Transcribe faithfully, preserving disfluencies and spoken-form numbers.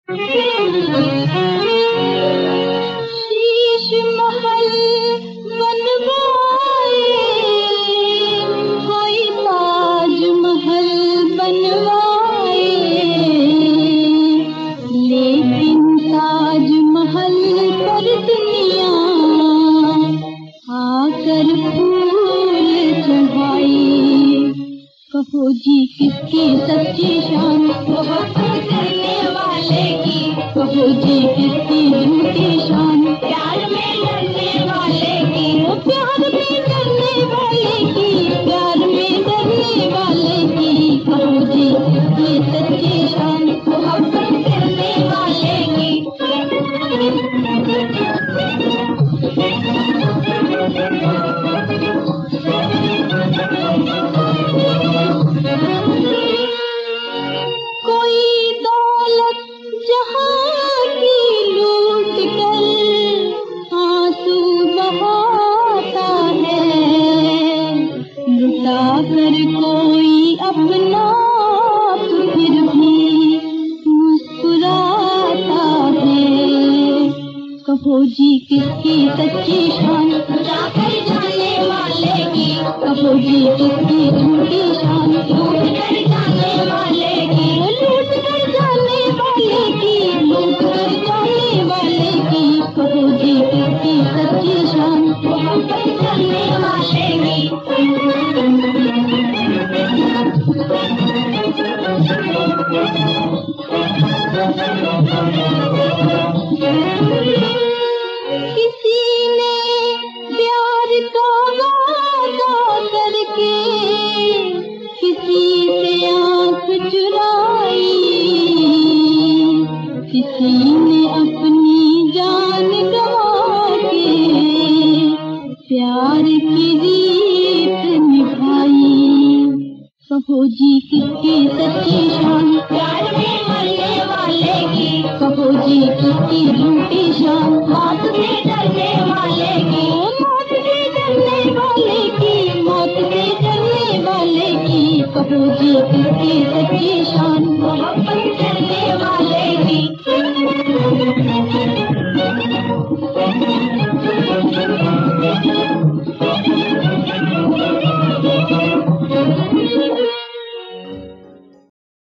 शीश महल बनवाए, कोई ताज महल बनवाए, लेकिन ताज महल पर दुनिया आकर फूल चढ़ाई। कहो जी किसकी सच्ची शान मोहब्बत करने वाले की, कहो जी किसकी झूठी शान प्यार में डरने वाले की, प्यार में डरने वाले की, प्यार में डरने वाले की, कहो जी किसकी सच्ची शान मोहब्बत करने वाले की। कोई दौलत जहाँ की लूट कर आंसू बहाता है, लुटा कर कोई अपना तो फिर भी मुस्कुराता है। कहो जी किसकी सच्ची शान जाकर जाने वाले की, कहो जी किसकी झूठी शान लूट कर जाने वाले की, लूट कर जाने वाले की, लूट कर जाने वाले की, कहो जी किसकी सच्ची शान मोहब्बत करने वाले की। किसी ने प्यार का वादा करके किसी से आंख चुराई, किसी ने अपनी जान गंवा के प्यार की रीत निभाई। कहो जी किसकी सच्ची शान प्यार में मरने वाले की, कहो जी किसकी झूठी शान मौत से डरने